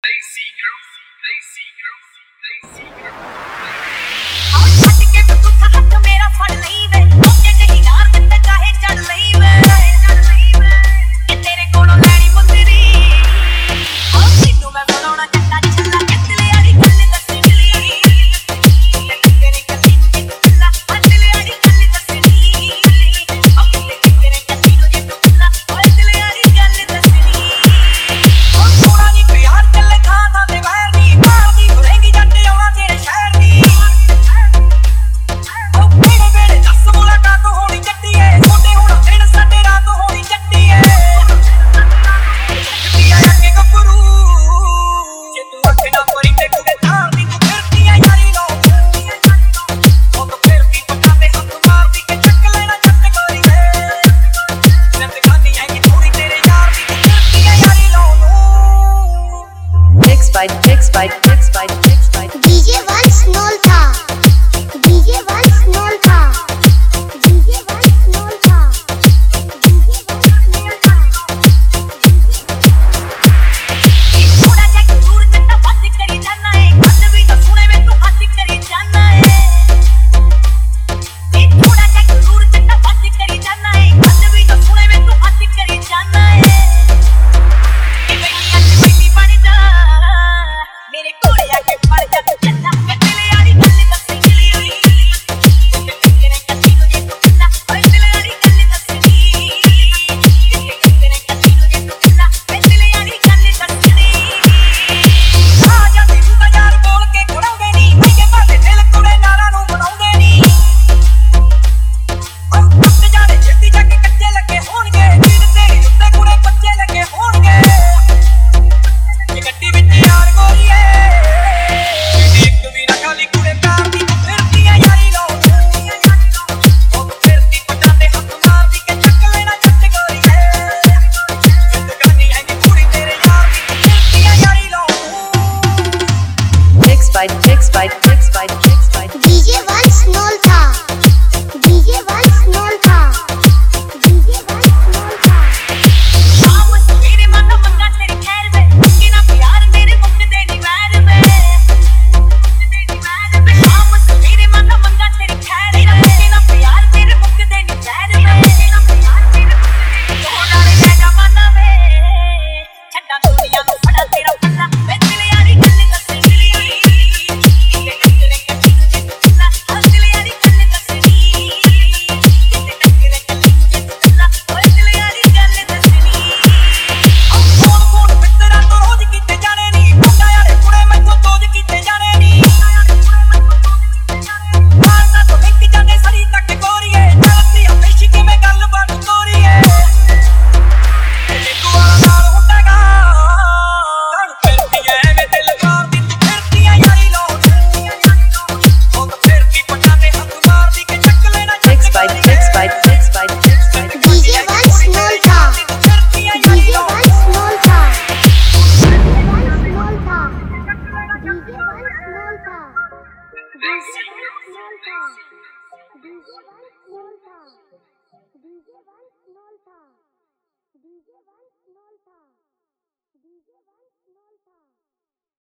Lazy girl, lazy girl, lazy girl. ਛੱਡ ਕੇ ਤੂੰ ਹੱਥ ਮੇਰਾ ਫੜ ਲਈ ਵੇ ਮੋਕੇ ਜਹੀ ਨਾਰ ਤੇ ਚਾਹੇ ਚੜ ਲਈ ਵੇ ਕਿ ਤੇਰੇ ਕੋਲੋਂ ਲੈਣੀ ਮੁੰਦਰੀ ਉਹ ਤੈਨੂੰ ਮੈਂ ਬਣਾਉਣਾ ਚੱਟਾ ਛੱਲਾ ਕਿਤਲੇ ਵਾਲੀ ਗੱਲ ਦੱਸਣੀ ਤੇਰੇ ਕੱਲੀ ਨੂੰ ਚੱਲਾ ਹੱਥਲੇ ਵਾਲੀ ਗੱਲ ਦੱਸਣੀ ਉਹ ਤੇਰੇ ਕੱਲੀ ਨੂੰ ਜੇ ਚੱਲਾ ਹੱਥਲੇ ਵਾਲੀ ਗੱਲ ਦੱਸਣੀ ਉਹ ਸੋਹਣਾ ਨੀ ਪਿਆਰ ਚੱਲੇ ਥਾਂ ਥਾਂ ਤੇ ਵਹਿਰਨੀ ਮਾਰਦੀ ਘੁਰੇਂਗੀ ਜੱਟ ਆਉਣਾ ਤੇਰੇ ਸ਼ਹਿਰ ਦੀ DJ Vans Nolta. DJ Vans Nolta. DJ Vans Nolta. थोड़ा जा दूर जट्टा बात करी जाना है बात भी तो सुने में तू बात करी जाना है थोड़ा जा दूर जट्टा बात करी जाना है बात भी तो सुने में तू बात करी जाना है बेटी बन जा मेरे कोले आके पड़ जा चन्ना दिल यारी गल दसनी तेरे कच्ची नु जे तू चला ओए दिल यारी गल दसनी तेरे कच्ची नु जे तू चला दिल यारी गल दसनी आ जाती तू ਤਾਂ ਯਾਰ ਬੋਲ ਕੇ ਖੜਾਉਂਦੇ ਨਹੀਂ ਮਹਿੰਗੇ ਪਾਸੇ ਦਿਲ ਕੁੜੇ ਨਾਲਾਂ ਨੂੰ ਬਣਾਉਂਦੇ ਨਹੀਂ ਉਹ ਟੁੱਟ ਜਾਣੇ ਛੇਤੀ ਜਾ ਕੇ ਕੱਚੇ ਲੱਗੇ ਹੋਣਗੇ ਨੀਂਦ ਤੇਰੀ ਉੱਤੇ ਕੁੜੇ ਬੱਚੇ ਲੱਗੇ ਹੋਣਗੇ ਇਹ ਗੱਡੀ ਵਿੱਚ ਯਾਰ ਗੋਰੀਏ ਇੱਕ ਵੀ ਨਾ ਖਾਲੀ ਕੁੜੇ ਪਿਆਰ ਦੀ ਤੂੰ ਫਿਰਦੀ ਆ ਯਾਰੀ ਲੋ ਉਹ ਫਿਰਦੀ ਪਟਾਂ ਤੇ ਹੱਥ ਮਾਰਦੀ ਕਿ ਚੱਕ ਲੈਣਾ ਛੱਟ ਗੋਰੀਏ ਜ਼ਿੰਦਗਾਨੀ ਹੈ ਨੀ ਕੁੜੀ ਤੇਰੇ ਯਾਰ ਦੀ ਤੂੰ ਫਿਰਦੀ ਆ ਯਾਰੀ ਲੋ DJ Vans Nolta. DJ Vans Nolta. DJ Vans Nolta. ਸ਼ਾਮ ਸਵੇਰੇ ਮਨ ਮੰਗਾ ਤੇਰੀ ਖੈਰ ਵੇ ਕਿ ਨਾ ਪਿਆਰ ਮੇਰੇ ਮੁੱਕਦੇ ਨੀ ਵੈਰ ਵੇ ਸ਼ਾਮ ਸਵੇਰੇ ਮਨ ਮੰਗਾ ਤੇਰੀ ਖੈਰ ਵੇ ਕਿ ਨਾ ਪਿਆਰ ਮੇਰੇ ਮੁੱਕਦੇ ਨੀ ਵੈਰ ਵੇ ਥੋੜਾ ਲੈ ਜਾ ਮਨ ਵੇ ਛੱਡਾਂ ਦੁਨੀਆ ਨੂੰ ਫੜਾ ਤੇਰਾ ਪੱਲਾ ਵੇ ਦਿਲ ਯਾਰੀ ਗੱਲ ਦੱਸਣੀ ਤੇਰੇ ਕੱਚੀ ਨੂੰ ਜੇ ਤੂੰ ਚਲਾ ਦਿਲ ਯਾਰੀ ਗੱਲ ਦੱਸਣੀ ਤੇਰੇ ਕੱਚੀ ਨੂੰ ਜੇ ਤੂੰ ਚਲਾ ਓਏ ਦਿਲ ਯਾਰੀ ਗੱਲ ਦੱਸਣੀ ਉਹ ਫੋਨ ਮਿੱਤਰਾਂ ਤੋਂ ਰੋਜ਼ ਕੀਤੇ ਜਾਣੇ ਨੀ ਮੁੰਡਾ ਯਾਰੇ ਕੁੜੇ ਮੈਥੋਂ ਤੋਜ ਕੀਤੇ ਜਾਣੇ ਨੀ ਮਾਰਦਾ ਤੋਂ ਇੱਕ ਜਾਂਦੇ ਸਰੀ ਤੱਕ ਗੋਰੀਏ ਚੱਲਦੀ ਆ ਪੇਸ਼ੀ ਕਿਵੇਂ ਗੱਲ ਬਾਤ ਤੋਰੀਏ ਤੂੰ ਵਾਲਾ ਨਾਲ ਹੁੰਦਾਗਾ ਕਾਹਨੂੰ ਫਿਰਦੀ ਐ ਐਵੇਂ ਦਿਲ ਮਾਰਦੀ ਤੂੰ ਫਿਰਦੀ ਆ ਯਾਰੀ ਲੋ ਉਹ ਤਾਂ ਫਿਰਦੀ ਪੱਟਾਂ ਤੇ ਹੱਥ ਮਾਰਦੀ ਕਿ ਚੱਕ ਲੈਣਾ DJ Vans Nolta. DJ Vans Nolta. Vans Nolta. DJ Vans Nolta. Lazy girl, Nolta. lazy. DJ Vans Nolta. DJ Vans Nolta. DJ Vans Nolta. DJ Vans Nolta.